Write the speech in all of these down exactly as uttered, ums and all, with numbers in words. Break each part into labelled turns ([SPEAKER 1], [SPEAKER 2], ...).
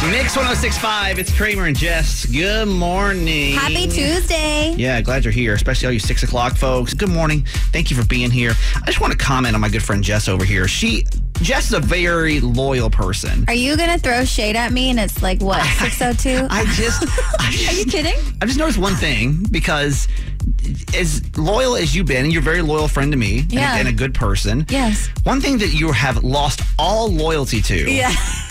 [SPEAKER 1] Mix one oh six point five, it's Kramer and Jess. Good morning.
[SPEAKER 2] Happy Tuesday.
[SPEAKER 1] Yeah, glad you're here, especially all you six o'clock folks. Good morning. Thank you for being here. I just want to comment on my good friend Jess over here. She, Jess is a very loyal person.
[SPEAKER 2] Are you going to throw shade at me and it's like, what, six oh two?
[SPEAKER 1] I just... I just
[SPEAKER 2] Are you kidding?
[SPEAKER 1] I just noticed one thing, because as loyal as you've been, and you're a very loyal friend to me,
[SPEAKER 2] Yeah.
[SPEAKER 1] and, a, and a good person.
[SPEAKER 2] Yes.
[SPEAKER 1] One thing that you have lost all loyalty to
[SPEAKER 2] Yeah.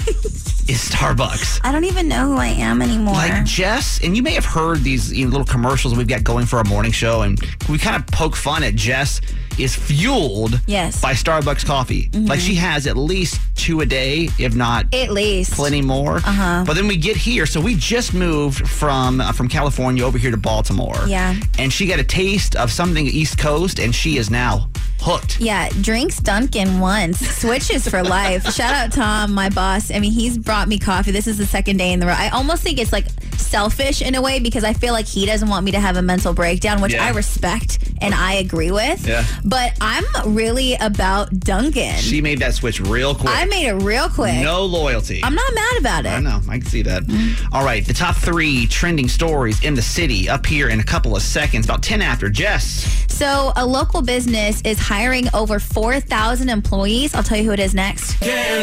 [SPEAKER 1] is Starbucks.
[SPEAKER 2] I don't even know who I am anymore.
[SPEAKER 1] Like Jess, and you may have heard these you know, little commercials we've got going for our morning show, and we kind of poke fun at Jess is fueled
[SPEAKER 2] Yes.
[SPEAKER 1] by Starbucks coffee.
[SPEAKER 2] Mm-hmm.
[SPEAKER 1] Like she has at least two a day, if not
[SPEAKER 2] At least.
[SPEAKER 1] plenty more.
[SPEAKER 2] Uh-huh.
[SPEAKER 1] But then we get here, so we just moved from uh, from California over here to Baltimore.
[SPEAKER 2] Yeah.
[SPEAKER 1] And she got a taste of something East Coast, and she is now hooked.
[SPEAKER 2] Yeah, drinks Dunkin' once, switches for life. Shout out Tom, my boss. I mean, he's brought me coffee. This is the second day in the row. I almost think it's like selfish in a way, because I feel like he doesn't want me to have a mental breakdown, which
[SPEAKER 1] Yeah.
[SPEAKER 2] I respect and I agree with.
[SPEAKER 1] Yeah.
[SPEAKER 2] But I'm really about Dunkin'.
[SPEAKER 1] She made that switch real quick.
[SPEAKER 2] I made it real quick.
[SPEAKER 1] No loyalty.
[SPEAKER 2] I'm not mad about it.
[SPEAKER 1] I know. I can see that.
[SPEAKER 2] Mm-hmm.
[SPEAKER 1] All right. The top three trending stories in the city up here in a couple of seconds. About ten after. Jess.
[SPEAKER 2] So a local business is hiring over four thousand employees. I'll tell you who it is next.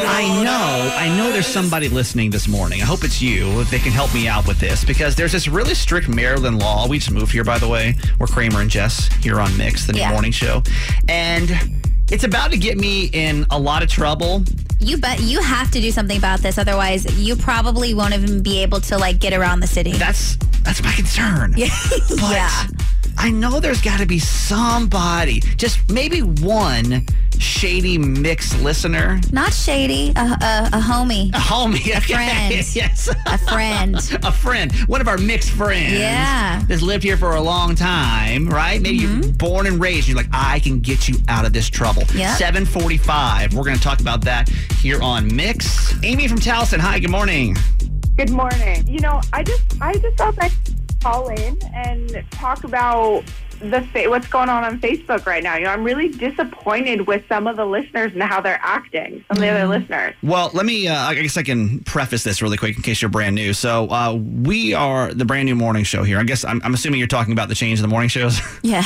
[SPEAKER 1] I know. I know there's somebody listening this morning. I hope it's you. They can help me out with this, because there's this really strict Maryland law. We just moved here, by the way. We're Kramer and Jess here on Mix, the new
[SPEAKER 2] Yeah.
[SPEAKER 1] morning show. And it's about to get me in a lot of trouble.
[SPEAKER 2] You bet you have to do something about this. Otherwise, you probably won't even be able to like get around the city.
[SPEAKER 1] That's that's my concern.
[SPEAKER 2] Yeah.
[SPEAKER 1] But
[SPEAKER 2] Yeah.
[SPEAKER 1] I know there's got to be somebody, just maybe one shady Mix listener.
[SPEAKER 2] Not shady. A, a, a homie.
[SPEAKER 1] A homie. A
[SPEAKER 2] friend.
[SPEAKER 1] Yes.
[SPEAKER 2] A friend.
[SPEAKER 1] A friend. One of our Mix friends.
[SPEAKER 2] Yeah.
[SPEAKER 1] That's lived here for a long time, right? Maybe
[SPEAKER 2] Mm-hmm.
[SPEAKER 1] you're born and raised. You're like, I can get you out of this trouble.
[SPEAKER 2] Yep.
[SPEAKER 1] seven forty-five. We're going to talk about that here on Mix. Amy from Towson. Hi, good morning.
[SPEAKER 3] Good morning. You know, I just I just thought I'd call in and talk about the fa- what's going on on Facebook right now. You know, I'm really disappointed with some of the listeners and how they're acting. Some of the other listeners.
[SPEAKER 1] Well, let me, uh, I guess I can preface this really quick in case you're brand new. So uh, we are the brand new morning show here. I guess I'm, I'm assuming you're talking about the change in the morning shows.
[SPEAKER 2] Yeah.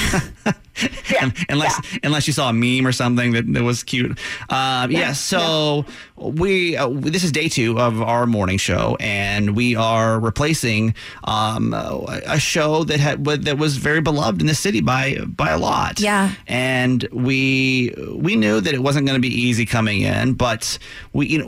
[SPEAKER 3] Yeah.
[SPEAKER 1] unless
[SPEAKER 3] yeah.
[SPEAKER 1] unless you saw a meme or something that, that was cute. Uh, yeah, so we uh, this is day two of our morning show, and we are replacing um, a a show that had that was very beloved in the city by by a lot.
[SPEAKER 2] Yeah.
[SPEAKER 1] And we we knew that it wasn't going to be easy coming in, but we you know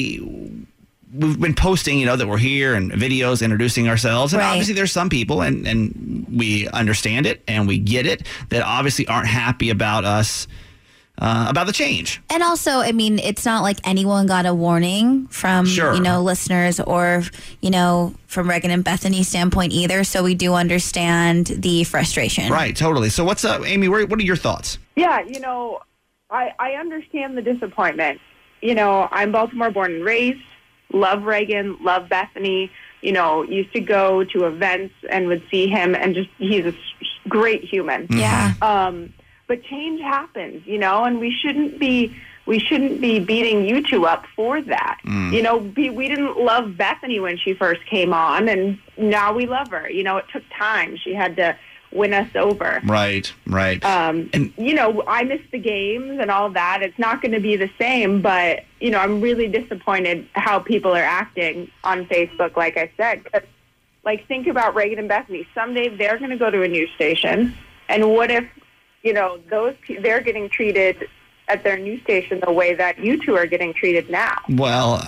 [SPEAKER 1] we. We've been posting, you know, that we're here and videos introducing ourselves. And
[SPEAKER 2] Right.
[SPEAKER 1] obviously there's some people, and, and we understand it and we get it, that obviously aren't happy about us, uh, about the change.
[SPEAKER 2] And also, I mean, it's not like anyone got a warning from,
[SPEAKER 1] Sure.
[SPEAKER 2] you know, listeners or, you know, from Reagan and Bethany's standpoint either. So we do understand the frustration.
[SPEAKER 1] Right, totally. So what's up, Amy, where, what are your thoughts?
[SPEAKER 3] Yeah, you know, I, I understand the disappointment. You know, I'm Baltimore born and raised. Love Reagan, love Bethany, you know, used to go to events and would see him, and just, he's a great human.
[SPEAKER 2] Yeah.
[SPEAKER 3] Um, but change happens, you know, and we shouldn't be, we shouldn't be beating you two up for that. You know, be, we didn't love Bethany when she first came on, and now we love her. You know, it took time. She had to win us over.
[SPEAKER 1] Right, right.
[SPEAKER 3] Um,
[SPEAKER 1] And-
[SPEAKER 3] you know, I miss the games and all that. It's not going to be the same, but, you know, I'm really disappointed how people are acting on Facebook, like I said. 'Cause, like, think about Reagan and Bethany. Someday they're going to go to a news station, and what if, you know, those they're getting treated at their news station the way that you two are getting treated now?
[SPEAKER 1] Well,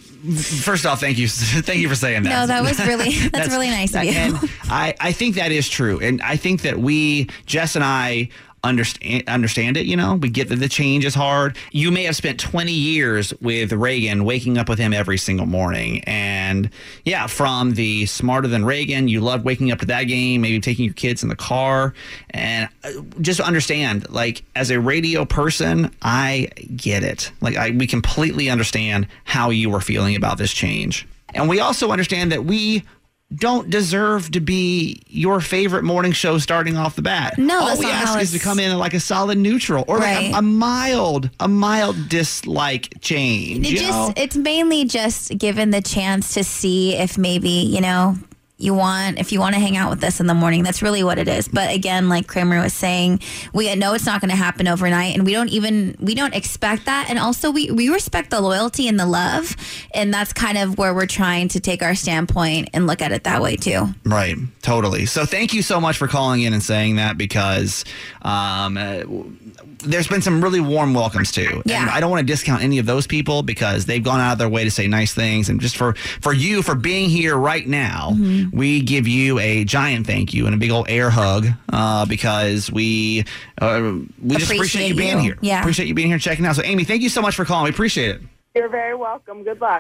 [SPEAKER 1] first off, thank you. Thank you for saying that.
[SPEAKER 2] No, that was really, that's, really nice of you.
[SPEAKER 1] And I, I think that is true. And I think that we, Jess and I, understand understand it. You know, we get that the change is hard. You may have spent twenty years with Reagan, waking up with him every single morning. And yeah, from the Smarter Than Reagan, you loved waking up to that game, maybe taking your kids in the car. And just understand, like, as a radio person, I get it. Like, I, we completely understand how you were feeling about this change. And we also understand that we don't deserve to be your favorite morning show starting off the bat.
[SPEAKER 2] No,
[SPEAKER 1] all
[SPEAKER 2] that's
[SPEAKER 1] we
[SPEAKER 2] not
[SPEAKER 1] ask
[SPEAKER 2] how
[SPEAKER 1] is to
[SPEAKER 2] it's-
[SPEAKER 1] come in like a solid neutral or
[SPEAKER 2] Right.
[SPEAKER 1] like a, a mild, a mild dislike change.
[SPEAKER 2] It
[SPEAKER 1] you
[SPEAKER 2] just
[SPEAKER 1] know?
[SPEAKER 2] it's mainly just given the chance to see if maybe, you know, you want if you want to hang out with us in the morning. That's really what it is. But again, like Kramer was saying, we know it's not going to happen overnight, and we don't even we don't expect that. And also we we respect the loyalty and the love, and that's kind of where we're trying to take our standpoint and look at it that way too.
[SPEAKER 1] Right, totally. So thank you so much for calling in and saying that, because um, uh, there's been some really warm welcomes too.
[SPEAKER 2] Yeah.
[SPEAKER 1] And I don't want to discount any of those people because they've gone out of their way to say nice things. And just for, for you, for being here right now, mm-hmm. we give you a giant thank you and a big old air hug uh, because we uh, we just appreciate you being
[SPEAKER 2] you.
[SPEAKER 1] here.
[SPEAKER 2] Yeah.
[SPEAKER 1] Appreciate you being here and checking out. So Amy, thank you so much for calling. We appreciate it.
[SPEAKER 3] You're very welcome. Good luck.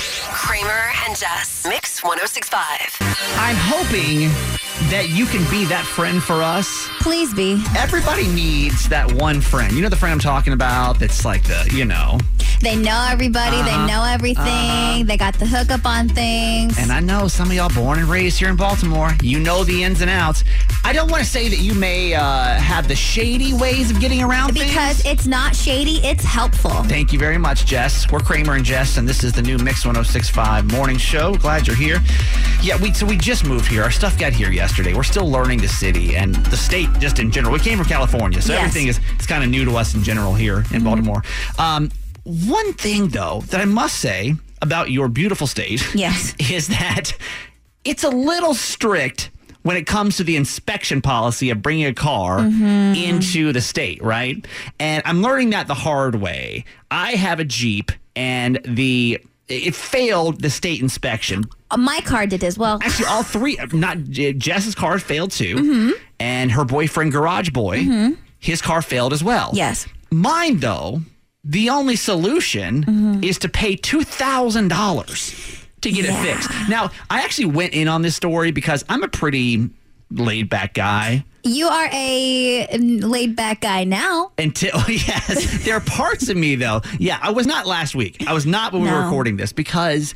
[SPEAKER 4] Kramer and Jess. Mix one oh six point five.
[SPEAKER 1] I'm hoping that you can be that friend for us.
[SPEAKER 2] Please be.
[SPEAKER 1] Everybody needs that one friend. You know the friend I'm talking about that's like the, you know.
[SPEAKER 2] They know everybody.
[SPEAKER 1] Uh-huh.
[SPEAKER 2] They know everything. Uh-huh. They got the hookup on things.
[SPEAKER 1] And I know some of y'all born and raised here in Baltimore. You know the ins and outs. I don't want to say that you may uh, have the shady ways of getting around
[SPEAKER 2] because
[SPEAKER 1] things.
[SPEAKER 2] It's not shady. It's helpful.
[SPEAKER 1] Thank you very much, Jess. We're Kramer and Jess, and this is the new Mix one oh six point five morning show. Glad you're here. Yeah, we so we just moved here. Our stuff got here yesterday. We're still learning the city and the state just in general. We came from California, so
[SPEAKER 2] yes.
[SPEAKER 1] everything is, is kind of new to us in general here in mm-hmm. Baltimore. Um, one thing, though, that I must say about your beautiful state
[SPEAKER 2] yes.
[SPEAKER 1] is that it's a little strict when it comes to the inspection policy of bringing a car mm-hmm. into the state, right? And I'm learning that the hard way. I have a Jeep, and the it failed the state inspection.
[SPEAKER 2] My car did as well.
[SPEAKER 1] Actually, all three. Not Jess's car failed too, mm-hmm. and her boyfriend, Garage Boy, mm-hmm. his car failed as well.
[SPEAKER 2] Yes.
[SPEAKER 1] Mine, though, the only solution mm-hmm. is to pay two thousand dollars to get yeah. it fixed. Now, I actually went in on this story because I'm a pretty laid back guy.
[SPEAKER 2] You are a laid back guy now.
[SPEAKER 1] Until, yes, there are parts of me, though. Yeah, I was not last week. I was not when no. we were recording this because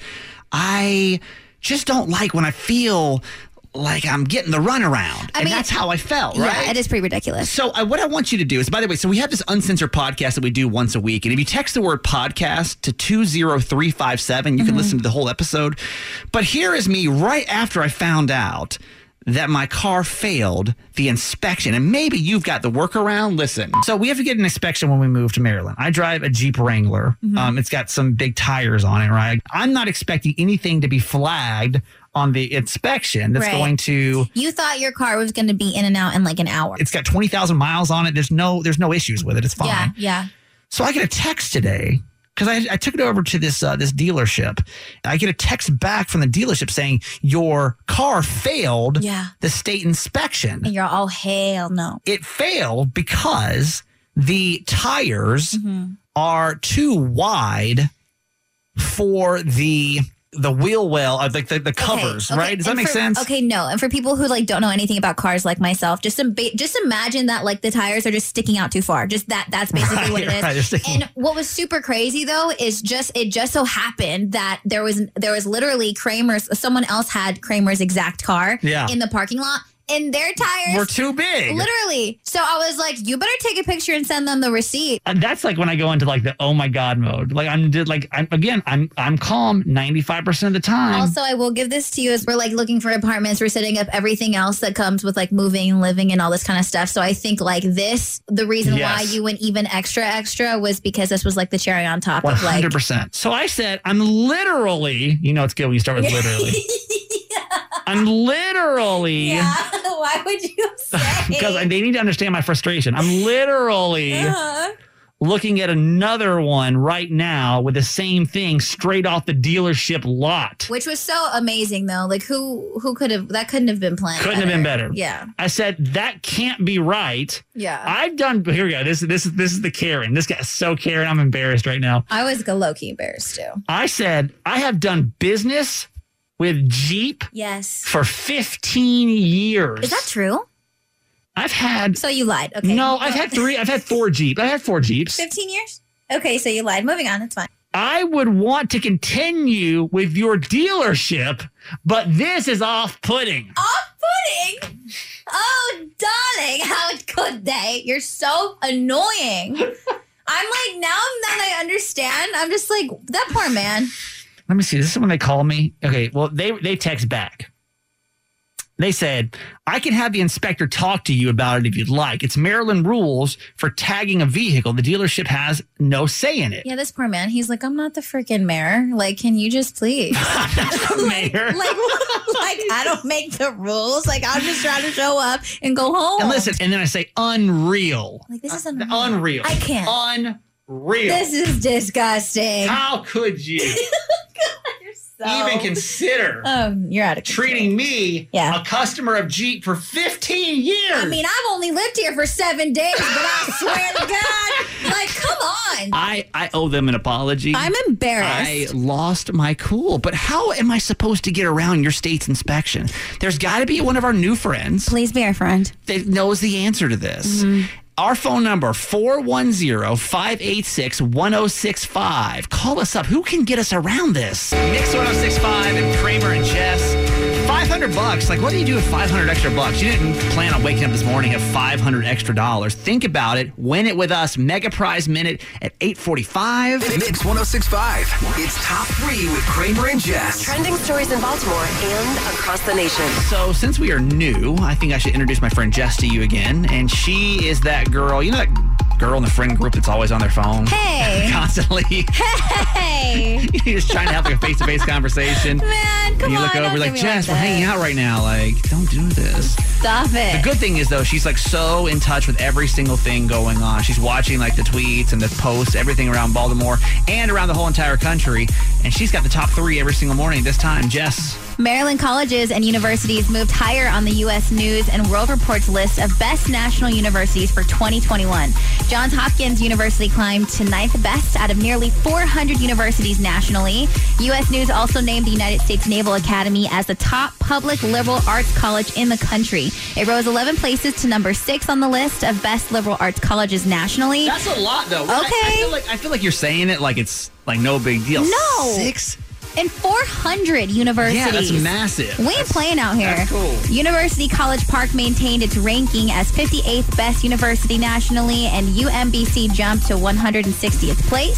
[SPEAKER 1] I just don't like when I feel like I'm getting the runaround. I and mean, that's how I felt, right?
[SPEAKER 2] Yeah, it is pretty ridiculous.
[SPEAKER 1] So uh, what I want you to do is, by the way, so we have this uncensored podcast that we do once a week. And if you text the word podcast to two zero three five seven, you mm-hmm. can listen to the whole episode. But here is me right after I found out that my car failed the inspection. And maybe you've got the workaround. Listen. So we have to get an inspection when we move to Maryland. I drive a Jeep Wrangler. Mm-hmm. Um, it's got some big tires on it, right? I'm not expecting anything to be flagged on the inspection that's right. going to...
[SPEAKER 2] You thought your car was going to be in and out in like an hour.
[SPEAKER 1] It's got twenty thousand miles on it. There's no there's no issues with it. It's fine.
[SPEAKER 2] Yeah, yeah.
[SPEAKER 1] So I get a text today because I, I took it over to this uh, this dealership. I get a text back from the dealership saying, your car failed
[SPEAKER 2] yeah.
[SPEAKER 1] the state inspection.
[SPEAKER 2] And you're all, oh, hell no.
[SPEAKER 1] It failed because the tires mm-hmm. are too wide for the... the wheel well, uh, like the, the covers,
[SPEAKER 2] okay, okay.
[SPEAKER 1] right? Does
[SPEAKER 2] and
[SPEAKER 1] that make
[SPEAKER 2] for,
[SPEAKER 1] sense?
[SPEAKER 2] Okay, no. And for people who like don't know anything about cars like myself, just im- just imagine that like the tires are just sticking out too far. Just that that's basically right, what it is. Right, and what was super crazy though is just it just so happened that there was there was literally Kramer's someone else had Kramer's exact car
[SPEAKER 1] yeah.
[SPEAKER 2] in the parking lot. And their tires
[SPEAKER 1] were too big.
[SPEAKER 2] Literally. So I was like, you better take a picture and send them the receipt.
[SPEAKER 1] And that's like when I go into like the oh my God mode. Like I'm like I'm again, I'm I'm calm ninety-five percent of the time.
[SPEAKER 2] Also, I will give this to you as we're like looking for apartments. We're setting up everything else that comes with like moving and living and all this kind of stuff. So I think like this, the reason yes. why you went even extra extra was because this was like the cherry on top
[SPEAKER 1] one hundred
[SPEAKER 2] of
[SPEAKER 1] percent.
[SPEAKER 2] like.
[SPEAKER 1] So I said, I'm literally, you know, it's good when you start with literally. I'm literally.
[SPEAKER 2] Yeah. Why would you say?
[SPEAKER 1] Because they need to understand my frustration. I'm literally uh-huh. looking at another one right now with the same thing straight off the dealership lot.
[SPEAKER 2] Which was so amazing, though. Like, who who could have, that couldn't have been planned
[SPEAKER 1] Couldn't
[SPEAKER 2] better.
[SPEAKER 1] have been better.
[SPEAKER 2] Yeah.
[SPEAKER 1] I said, that can't be right.
[SPEAKER 2] Yeah.
[SPEAKER 1] I've done, here we go. This, this, this is the Karen. This guy's so Karen. I'm embarrassed right now.
[SPEAKER 2] I was low-key embarrassed, too.
[SPEAKER 1] I said, I have done business with Jeep
[SPEAKER 2] yes.
[SPEAKER 1] for fifteen years.
[SPEAKER 2] Is that true?
[SPEAKER 1] I've had...
[SPEAKER 2] So you lied. Okay.
[SPEAKER 1] No, I've had three. I've had four Jeeps. I had four Jeeps.
[SPEAKER 2] fifteen years? Okay, so you lied. Moving on. It's fine.
[SPEAKER 5] I would want to continue with your dealership, but this is off-putting.
[SPEAKER 2] Off-putting? Oh, darling, how could they? You're so annoying. I'm like, now that I understand, I'm just like, that poor man.
[SPEAKER 5] Let me see. This is when they call me. Okay, well, they, they text back. They said, I can have the inspector talk to you about it if you'd like. It's Maryland rules for tagging a vehicle. The dealership has no say in it.
[SPEAKER 2] Yeah, this poor man. He's like, I'm not the freaking mayor. Like, can you just please?
[SPEAKER 5] Mayor.
[SPEAKER 2] like, like, like, I don't make the rules. Like, I'm just trying to show up and go home.
[SPEAKER 5] And listen, and then I say unreal.
[SPEAKER 2] Like, this is
[SPEAKER 5] Uh,
[SPEAKER 2] unreal.
[SPEAKER 5] unreal.
[SPEAKER 2] I can't.
[SPEAKER 5] Unreal.
[SPEAKER 2] This is disgusting.
[SPEAKER 5] How could you
[SPEAKER 2] You're so...
[SPEAKER 5] even consider
[SPEAKER 2] Oh, you're out of control.
[SPEAKER 5] treating me,
[SPEAKER 2] Yeah.
[SPEAKER 5] a customer of Jeep, for fifteen years?
[SPEAKER 2] I mean, I've only lived here for seven days, but I swear to God, like, come on.
[SPEAKER 1] I, I owe them an apology.
[SPEAKER 2] I'm
[SPEAKER 1] I
[SPEAKER 2] embarrassed.
[SPEAKER 1] lost my cool. But how am I supposed to get around your state's inspection? There's got to be one of our new friends
[SPEAKER 2] Please be our friend.
[SPEAKER 1] that knows the answer to this. Our phone number, four one zero, five eight six, one zero six five. Call us up. Who can get us around this? Mix one oh six point five and Kramer and Jess. five hundred bucks. Like, what do you do with five hundred extra bucks? You didn't plan on waking up this morning at five hundred extra dollars. Think about it. Win it with us. Mega Prize Minute at eight forty-five.
[SPEAKER 6] Mix one oh six point five. It's top three with Kramer and Jess.
[SPEAKER 4] Trending stories in Baltimore and across the nation.
[SPEAKER 1] So, since we are new, I think I should introduce my friend Jess to you again. And she is that girl, you know that girl in the friend group that's always on their phone?
[SPEAKER 2] Hey.
[SPEAKER 1] Constantly.
[SPEAKER 2] Hey.
[SPEAKER 1] You're just trying to have like a face-to-face conversation.
[SPEAKER 2] Man, come
[SPEAKER 1] and you
[SPEAKER 2] on.
[SPEAKER 1] look over
[SPEAKER 2] don't
[SPEAKER 1] like,
[SPEAKER 2] do me
[SPEAKER 1] Jess, we're
[SPEAKER 2] that.
[SPEAKER 1] hanging out right now. Like, don't do this.
[SPEAKER 2] Stop it.
[SPEAKER 1] The good thing is, though, she's like so in touch with every single thing going on. She's watching like the tweets and the posts, everything around Baltimore and around the whole entire country. And she's got the top three every single morning. This time, Jess.
[SPEAKER 2] Maryland colleges and universities moved higher on the U S News and World Report's list of best national universities for twenty twenty-one. Johns Hopkins University climbed to ninth best out of nearly four hundred universities nationally. U S News also named the United States Naval Academy as the top public liberal arts college in the country. It rose eleven places to number six on the list of best liberal arts colleges nationally.
[SPEAKER 1] That's a lot, though.
[SPEAKER 2] Okay.
[SPEAKER 1] I, I feel like I feel like you're saying it like it's like no big deal.
[SPEAKER 2] No.
[SPEAKER 1] Six.
[SPEAKER 2] And four hundred universities.
[SPEAKER 1] Yeah, that's massive.
[SPEAKER 2] We ain't
[SPEAKER 1] That's-
[SPEAKER 2] playing out here.
[SPEAKER 1] that's cool.
[SPEAKER 2] University College Park maintained its ranking as fifty-eighth best university nationally, and U M B C jumped to one hundred sixtieth place.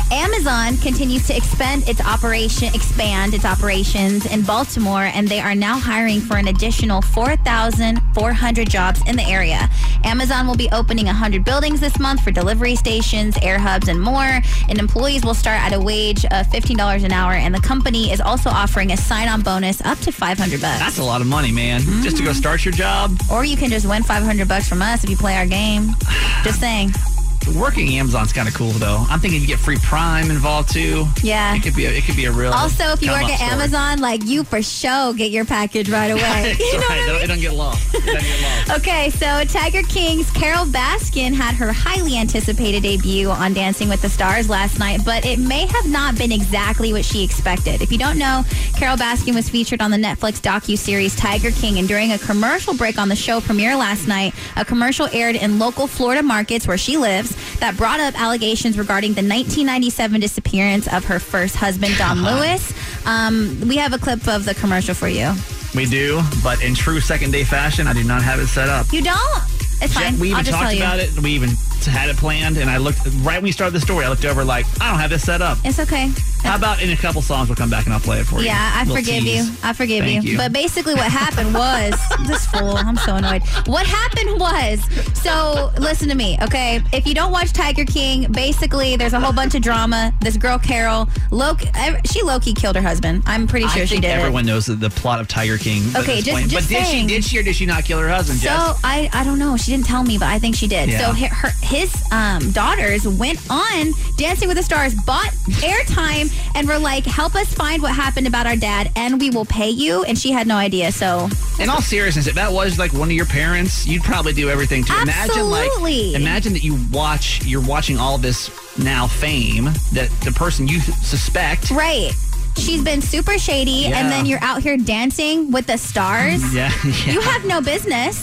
[SPEAKER 2] Amazon continues to expand its operation, expand its operations in Baltimore, and they are now hiring for an additional four thousand four hundred jobs in the area. Amazon will be opening one hundred buildings this month for delivery stations, air hubs, and more. And employees will start at a wage of fifteen dollars an hour, and the company is also offering a sign-on bonus up to five hundred bucks.
[SPEAKER 1] That's a lot of money, man. Just to go start your job.
[SPEAKER 2] Or you can just win five hundred bucks from us if you play our game. Just saying.
[SPEAKER 1] Working Amazon's kind of cool, though. I'm thinking you get free Prime involved too.
[SPEAKER 2] Yeah.
[SPEAKER 1] It could be a, it could be a real.
[SPEAKER 2] Also, if you
[SPEAKER 1] come
[SPEAKER 2] work
[SPEAKER 1] up
[SPEAKER 2] at
[SPEAKER 1] story.
[SPEAKER 2] Amazon, like, you for sure get your package right away.
[SPEAKER 1] That's
[SPEAKER 2] You know
[SPEAKER 1] right.
[SPEAKER 2] what I
[SPEAKER 1] It don't-
[SPEAKER 2] mean?
[SPEAKER 1] It don't get lost. It doesn't get lost.
[SPEAKER 2] Okay, so Tiger King's Carol Baskin had her highly anticipated debut on Dancing with the Stars last night, but it may have not been exactly what she expected. If you don't know, Carol Baskin was featured on the Netflix docuseries Tiger King, and during a commercial break on the show premiere last night, a commercial aired in local Florida markets where she lives that brought up allegations regarding the nineteen ninety-seven disappearance of her first husband, Don Lewis. Um, we have a clip of the commercial for you.
[SPEAKER 1] We do, but in true second day fashion, I do not have it set up.
[SPEAKER 2] You don't? It's fine.
[SPEAKER 1] Yeah, we even
[SPEAKER 2] I'll just
[SPEAKER 1] talked
[SPEAKER 2] tell you.
[SPEAKER 1] about it. We even had it planned, and I looked right when we started the story. I looked over like, I don't have this set up.
[SPEAKER 2] It's okay.
[SPEAKER 1] How about in a couple songs we'll come back and I'll play it for you?
[SPEAKER 2] Yeah, I
[SPEAKER 1] Little
[SPEAKER 2] forgive
[SPEAKER 1] tease.
[SPEAKER 2] you. I forgive
[SPEAKER 1] Thank
[SPEAKER 2] you.
[SPEAKER 1] you.
[SPEAKER 2] But basically what happened was, this fool, I'm so annoyed. What happened was, so listen to me, okay? If you don't watch Tiger King, basically there's a whole bunch of drama. This girl, Carol, low, she low-key killed her husband. I'm pretty sure
[SPEAKER 1] I
[SPEAKER 2] she
[SPEAKER 1] think
[SPEAKER 2] did
[SPEAKER 1] everyone
[SPEAKER 2] it.
[SPEAKER 1] knows the, the plot of Tiger King. at
[SPEAKER 2] Okay,
[SPEAKER 1] this
[SPEAKER 2] just-
[SPEAKER 1] point.
[SPEAKER 2] just
[SPEAKER 1] But did
[SPEAKER 2] saying.
[SPEAKER 1] she, did she or did she not kill her husband,
[SPEAKER 2] So
[SPEAKER 1] Jess?
[SPEAKER 2] I, I don't know. She didn't tell me, but I think she did.
[SPEAKER 1] Yeah.
[SPEAKER 2] So hi- her, his um, daughters went on Dancing with the Stars, bought airtime, and were like, help us find what happened about our dad, and we will pay you. And she had no idea. So
[SPEAKER 1] In all seriousness, if that was like one of your parents, you'd probably do everything to imagine like
[SPEAKER 2] Absolutely.
[SPEAKER 1] imagine that you watch you're watching all this now fame that the person you suspect.
[SPEAKER 2] right. She's been super shady,
[SPEAKER 1] Yeah.
[SPEAKER 2] and then you're out here dancing with the stars.
[SPEAKER 1] Yeah, yeah.
[SPEAKER 2] You have no business.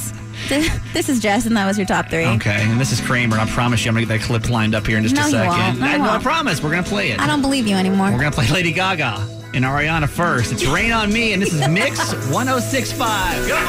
[SPEAKER 2] This, this is Jess, and that was your top three.
[SPEAKER 1] Okay, and this is Kramer, and I promise you I'm going to get that clip lined up here in just
[SPEAKER 2] No,
[SPEAKER 1] a
[SPEAKER 2] you
[SPEAKER 1] second.
[SPEAKER 2] won't. No,
[SPEAKER 1] I,
[SPEAKER 2] you
[SPEAKER 1] no, I
[SPEAKER 2] won't.
[SPEAKER 1] promise. We're going to play it.
[SPEAKER 2] I don't believe you anymore.
[SPEAKER 1] We're going to play Lady Gaga and Ariana first. It's Rain on Me, and this is Mix one oh six point five. Good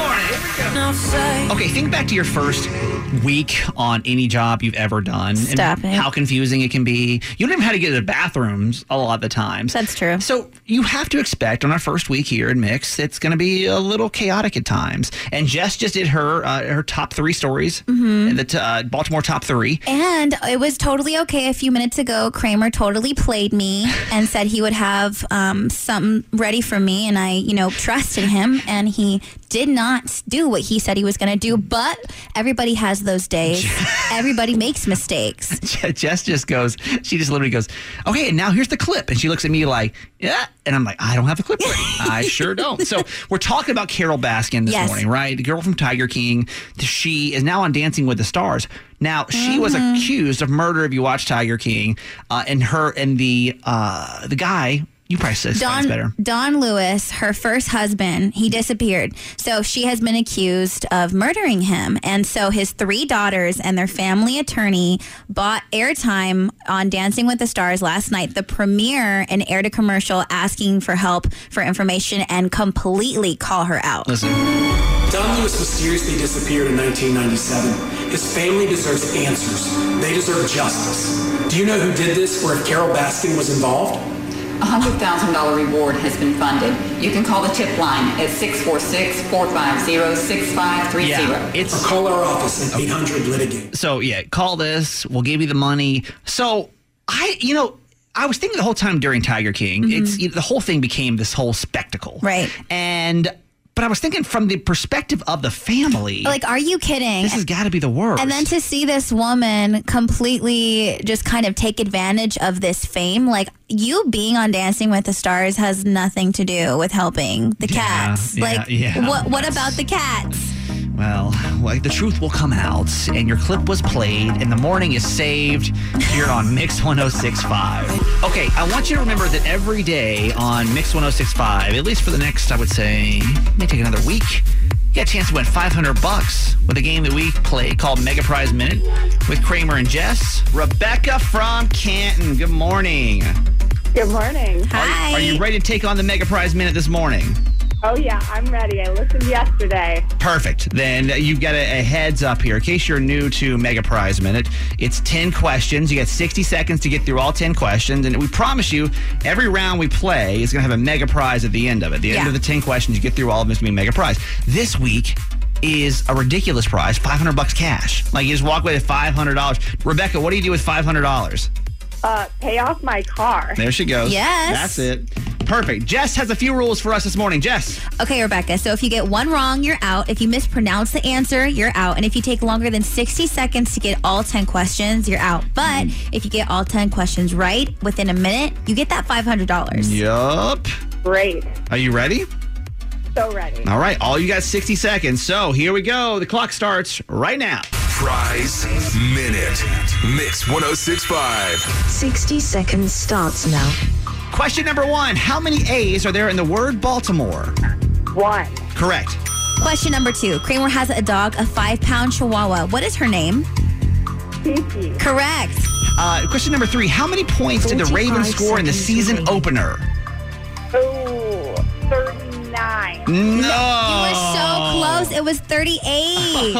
[SPEAKER 1] morning. Okay, think back to your first week on any job you've ever done.
[SPEAKER 2] Stop
[SPEAKER 1] and
[SPEAKER 2] it.
[SPEAKER 1] How confusing it can be. You don't even know how to get to the bathrooms a lot of the times.
[SPEAKER 2] That's true.
[SPEAKER 1] So you have to expect on our first week here in Mix, it's going to be a little chaotic at times. And Jess just did her uh, her top three stories,
[SPEAKER 2] Mm-hmm.
[SPEAKER 1] the t- uh, Baltimore top three.
[SPEAKER 2] And it was totally okay. A few minutes ago, Kramer totally played me and said he would have um, something ready for me. And I, you know, trusted him. And he did not do what he said he was going to do. But everybody has those days. Everybody makes mistakes.
[SPEAKER 1] Jess just goes, she just literally goes, okay, and now here's the clip. And she looks at me like, yeah. And I'm like, I don't have the clip ready. I sure don't. So we're talking about Carol Baskin this
[SPEAKER 2] Yes.
[SPEAKER 1] morning, right? The girl from Tiger King. She is now on Dancing with the Stars. Now, she was accused of murder if you watch Tiger King. Uh, and her and the uh, the guy, you probably said
[SPEAKER 2] Don,
[SPEAKER 1] better.
[SPEAKER 2] Don Lewis, her first husband, he disappeared. So she has been accused of murdering him. And so his three daughters and their family attorney bought airtime on Dancing with the Stars last night, the premiere, and aired a commercial asking for help for information and completely call her out.
[SPEAKER 1] Listen.
[SPEAKER 7] Don Lewis mysteriously disappeared in nineteen ninety-seven. His family deserves answers. They deserve justice. Do you know who did this or if Carol Baskin was involved?
[SPEAKER 8] A one hundred thousand dollars reward has been funded. You can call the tip line at six four six, four five zero, six five three zero.
[SPEAKER 1] Yeah, it's
[SPEAKER 7] Or call our office at eight hundred litigate.
[SPEAKER 1] So, yeah, call this. We'll give you the money. So, I, you know, I was thinking the whole time during Tiger King, it's you know, the whole thing became this whole spectacle.
[SPEAKER 2] Right.
[SPEAKER 1] And, but I was thinking from the perspective of the family.
[SPEAKER 2] Like, are you kidding?
[SPEAKER 1] This has got to be the worst.
[SPEAKER 2] And then to see this woman completely just kind of take advantage of this fame, like you being on Dancing with the Stars has nothing to do with helping the
[SPEAKER 1] Yeah,
[SPEAKER 2] cats.
[SPEAKER 1] yeah,
[SPEAKER 2] like,
[SPEAKER 1] yeah.
[SPEAKER 2] what what
[SPEAKER 1] That's-
[SPEAKER 2] about the cats?
[SPEAKER 1] Well, well, the truth will come out, and your clip was played, and the morning is saved here on Mix one oh six point five. Okay, I want you to remember that every day on Mix one oh six point five, at least for the next, I would say, may take another week, you got a chance to win five hundred bucks with a game that we play called Mega Prize Minute with Kramer and Jess. Rebecca from Canton, good morning.
[SPEAKER 3] Good morning.
[SPEAKER 2] Hi.
[SPEAKER 1] Are you ready to take on the Mega Prize Minute this morning?
[SPEAKER 3] Oh, yeah, I'm ready. I listened yesterday.
[SPEAKER 1] Perfect. Then you've got a, a heads up here. In case you're new to Mega Prize Minute, it's ten questions. You got sixty seconds to get through all ten questions. And we promise you, every round we play is going to have a mega prize at the end of it. At the end
[SPEAKER 2] Yeah.
[SPEAKER 1] of the ten questions, you get through all of them, it's going to be a mega prize. This week is a ridiculous prize, five hundred bucks cash. Like you just walk away with five hundred dollars. Rebecca, what do you do with five hundred dollars?
[SPEAKER 3] Uh, pay off my car.
[SPEAKER 1] There she goes.
[SPEAKER 2] Yes.
[SPEAKER 1] That's it. Perfect. Jess has a few rules for us this morning. Jess.
[SPEAKER 2] Okay, Rebecca. So if you get one wrong, you're out. If you mispronounce the answer, you're out. And if you take longer than sixty seconds to get all ten questions, you're out. But if you get all ten questions right within a minute, you get that five hundred dollars.
[SPEAKER 1] Yup.
[SPEAKER 3] Great.
[SPEAKER 1] Are you ready?
[SPEAKER 3] So ready.
[SPEAKER 1] All right, all you got sixty seconds. So here we go. The clock starts right now.
[SPEAKER 6] Prize Minute. Mix one oh six point five.
[SPEAKER 9] sixty seconds starts now.
[SPEAKER 1] Question number one. How many A's are there in the word Baltimore?
[SPEAKER 3] One.
[SPEAKER 1] Correct.
[SPEAKER 2] Question number two. Kramer has a dog, a five-pound Chihuahua. What is her name?
[SPEAKER 3] Kiki.
[SPEAKER 2] Correct.
[SPEAKER 1] Uh, question number three. How many points did the Ravens
[SPEAKER 9] forty-five
[SPEAKER 1] score in the
[SPEAKER 9] seconds
[SPEAKER 1] season
[SPEAKER 9] remaining.
[SPEAKER 1] opener?
[SPEAKER 3] Oh, thirty-nine.
[SPEAKER 1] No.
[SPEAKER 2] You were so close. It was thirty-eight.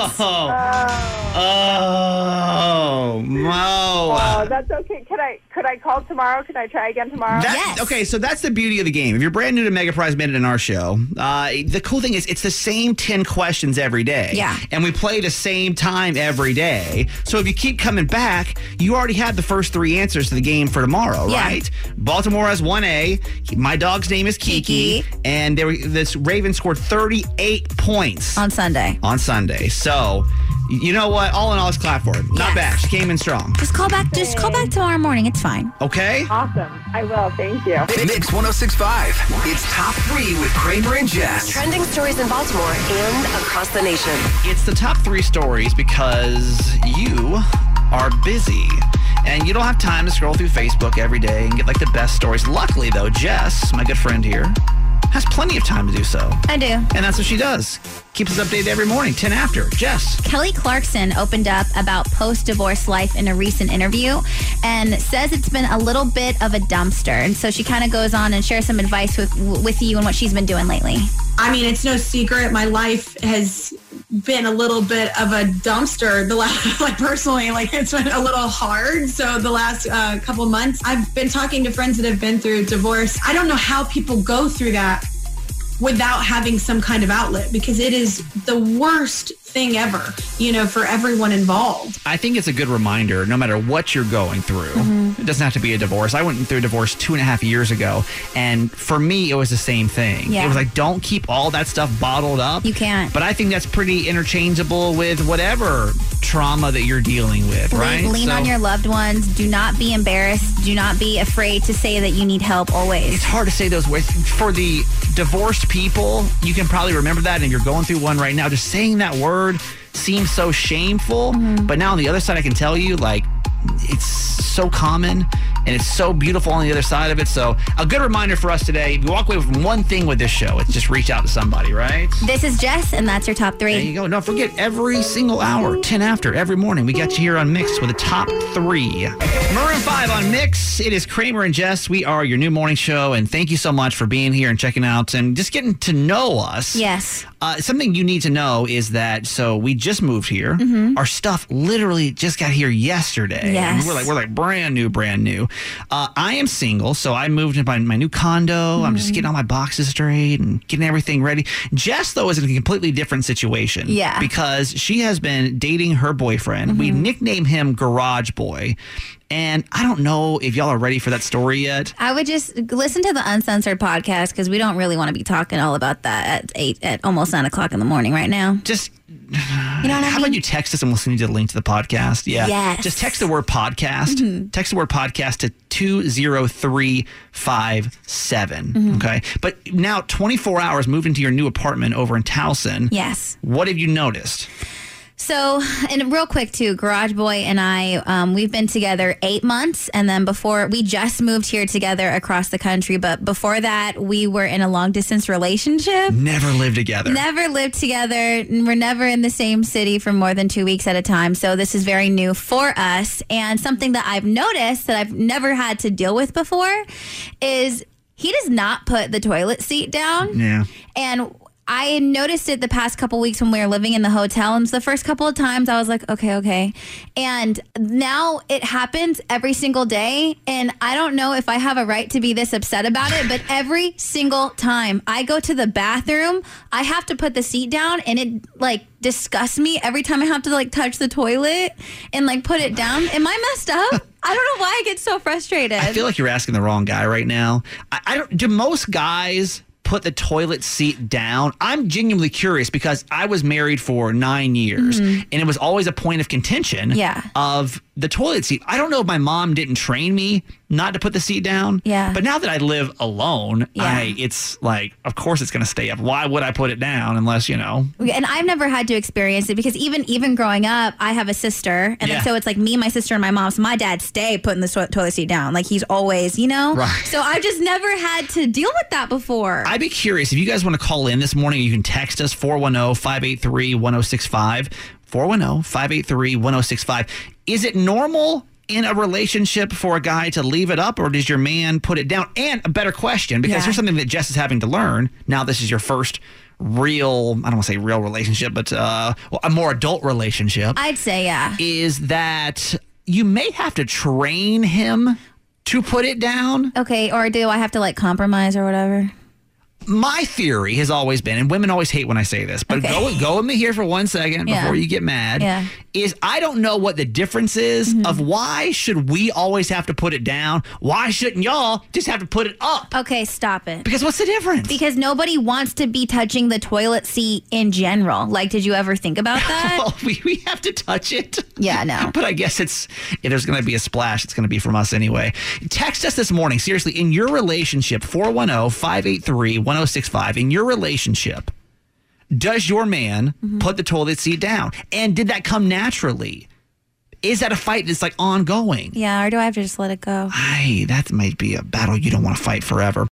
[SPEAKER 1] Oh, Mo.
[SPEAKER 3] Oh, that's okay. Could I could I call tomorrow? Can I try again tomorrow?
[SPEAKER 1] That-
[SPEAKER 2] Yes.
[SPEAKER 1] Okay, so that's the beauty of the game. If you're brand new to Mega Prize Minute in our show, uh, the cool thing is it's the same ten questions every day.
[SPEAKER 2] Yeah.
[SPEAKER 1] And we play the same time every day. So if you keep coming back, you already have the first three answers to the game for tomorrow,
[SPEAKER 2] Yeah.
[SPEAKER 1] right? Baltimore has one A. My dog's name is Kiki.
[SPEAKER 2] Kiki.
[SPEAKER 1] And there, this Raven scored thirty-eight points
[SPEAKER 2] On Sunday.
[SPEAKER 1] on Sunday. So, you know what? All in all, let's clap for it. Not
[SPEAKER 2] Yes.
[SPEAKER 1] bad. She came in strong.
[SPEAKER 2] Just call back. Just call back tomorrow morning. It's fine.
[SPEAKER 1] Okay?
[SPEAKER 3] Awesome. I will. Thank you.
[SPEAKER 6] Mix one oh six point five. It's top three with Kramer and Jess.
[SPEAKER 4] Trending stories in Baltimore and across the nation.
[SPEAKER 1] It's the top three stories because you are busy and you don't have time to scroll through Facebook every day and get like the best stories. Luckily, though, Jess, my good friend here, has plenty of time to do so.
[SPEAKER 2] I do.
[SPEAKER 1] And that's what she does. Keeps us updated every morning, ten after. Jess.
[SPEAKER 2] Kelly Clarkson opened up about post-divorce life in a recent interview and says it's been a little bit of a dumpster. And so she kind of goes on and shares some advice with with you and what she's been doing lately.
[SPEAKER 10] I mean, it's no secret. My life has been a little bit of a dumpster. The last, like personally, like it's been a little hard. So the last uh, couple months, I've been talking to friends that have been through divorce. I don't know how people go through that without having some kind of outlet, because it is the worst thing ever, you know, for everyone involved.
[SPEAKER 1] I think it's a good reminder, no matter what you're going through, mm-hmm. it doesn't have to be a divorce. I went through a divorce two and a half years ago, and for me, it was the same thing.
[SPEAKER 2] Yeah.
[SPEAKER 1] It was like, don't keep all that stuff bottled up.
[SPEAKER 2] You can't.
[SPEAKER 1] But I think that's pretty interchangeable with whatever trauma that you're dealing with,
[SPEAKER 2] lean,
[SPEAKER 1] right?
[SPEAKER 2] Lean
[SPEAKER 1] so,
[SPEAKER 2] on your loved ones. Do not be embarrassed. Do not be afraid to say that you need help always.
[SPEAKER 1] It's hard to say those words. For the divorced people, you can probably remember that, and if you're going through one right now, just saying that word seems so shameful. Mm-hmm. But now on the other side, I can tell you, like, it's so common and it's so beautiful on the other side of it. So a good reminder for us today, if you walk away with one thing with this show, it's just reach out to somebody, right?
[SPEAKER 2] This is Jess, and that's your top three.
[SPEAKER 1] There you go. Don't forget, every single hour, ten after, every morning, we got you here on Mix with a top three. Maroon five on Mix. It is Kramer and Jess. We are your new morning show, and thank you so much for being here and checking out and just getting to know us.
[SPEAKER 2] Yes.
[SPEAKER 1] Uh, something you need to know is that, so we just moved here. Mm-hmm. Our stuff literally just got here yesterday.
[SPEAKER 2] Yes.
[SPEAKER 1] And we're like, we're like brand new, brand new. Uh, I am single, so I moved into my, my new condo. Mm-hmm. I'm just getting all my boxes straight and getting everything ready. Jess, though, is in a completely different situation.
[SPEAKER 2] Yeah.
[SPEAKER 1] Because she has been dating her boyfriend. Mm-hmm. We nicknamed him Garage Boy. And I don't know if y'all are ready for that story yet.
[SPEAKER 2] I would just listen to the Uncensored podcast, because we don't really want to be talking all about that at eight, at almost nine o'clock in the morning right now.
[SPEAKER 1] Just,
[SPEAKER 2] you know what I
[SPEAKER 1] how
[SPEAKER 2] mean?
[SPEAKER 1] about you text us and we'll send you the link to the podcast? Yeah.
[SPEAKER 2] Yes.
[SPEAKER 1] Just text the word podcast. Mm-hmm. Text the word podcast to two zero three five seven. Mm-hmm. Okay. But now twenty-four hours moved into your new apartment over in Towson.
[SPEAKER 2] Yes.
[SPEAKER 1] What have you noticed?
[SPEAKER 2] So, and real quick too, Garage Boy and I, um, we've been together eight months. And then before, we just moved here together across the country. But before that, we were in a long distance relationship.
[SPEAKER 1] Never lived together.
[SPEAKER 2] Never lived together. We're never in the same city for more than two weeks at a time. So this is very new for us. And something that I've noticed that I've never had to deal with before is he does not put the toilet seat down.
[SPEAKER 1] Yeah.
[SPEAKER 2] And I noticed it the past couple weeks when we were living in the hotel, and the first couple of times I was like, okay, okay. And now it happens every single day, and I don't know if I have a right to be this upset about it, but every single time I go to the bathroom, I have to put the seat down, and it like disgusts me every time I have to like touch the toilet and like put it down. Am I messed up? I don't know why I get so frustrated.
[SPEAKER 1] I feel like you're asking the wrong guy right now. I, I don't. Do most guys put the toilet seat down? I'm genuinely curious, because I was married for nine years mm-hmm. and it was always a point of contention
[SPEAKER 2] yeah.
[SPEAKER 1] of the toilet seat. I don't know if my mom didn't train me not to put the seat down.
[SPEAKER 2] Yeah.
[SPEAKER 1] But now that I live alone,
[SPEAKER 2] yeah.
[SPEAKER 1] I it's like, of course it's going to stay up. Why would I put it down unless, you know?
[SPEAKER 2] And I've never had to experience it, because even even growing up, I have a sister. And
[SPEAKER 1] yeah.
[SPEAKER 2] then so it's like me, my sister, and my mom. So my dad stay putting the to- toilet seat down. Like he's always, you know?
[SPEAKER 1] Right.
[SPEAKER 2] So I've just never had to deal with that before.
[SPEAKER 1] I'd be curious if you guys want to call in this morning. You can text us four one zero, five eight three, one zero six five. four one zero, five eight three, one zero six five. Is it normal in a relationship for a guy to leave it up, or does your man put it down? And a better question, because
[SPEAKER 2] yeah.
[SPEAKER 1] here's something that Jess is having to learn. Now this is your first real, I don't want to say real relationship, but uh, well, a more adult relationship.
[SPEAKER 2] I'd say, yeah.
[SPEAKER 1] Is that you may have to train him to put it down.
[SPEAKER 2] Okay, or do I have to like compromise or whatever?
[SPEAKER 1] My theory has always been, and women always hate when I say this, but
[SPEAKER 2] okay.
[SPEAKER 1] go go with me here for one second
[SPEAKER 2] yeah.
[SPEAKER 1] before you get mad,
[SPEAKER 2] yeah.
[SPEAKER 1] is I don't know what the difference is mm-hmm. of why should we always have to put it down? Why shouldn't y'all just have to put it up?
[SPEAKER 2] Okay, stop it.
[SPEAKER 1] Because what's the difference?
[SPEAKER 2] Because nobody wants to be touching the toilet seat in general. Like, did you ever think about that?
[SPEAKER 1] Well, we, we have to touch it.
[SPEAKER 2] Yeah, no.
[SPEAKER 1] But I guess it's, if there's going to be a splash, it's going to be from us anyway. Text us this morning, seriously, in your relationship, four one zero, five eight three, one zero six five. In your relationship, does your man mm-hmm. put the toilet seat down? And did that come naturally? Is that a fight that's like ongoing?
[SPEAKER 2] Yeah, or do I have to just let it go?
[SPEAKER 1] Hey, that might be a battle you don't want to fight forever.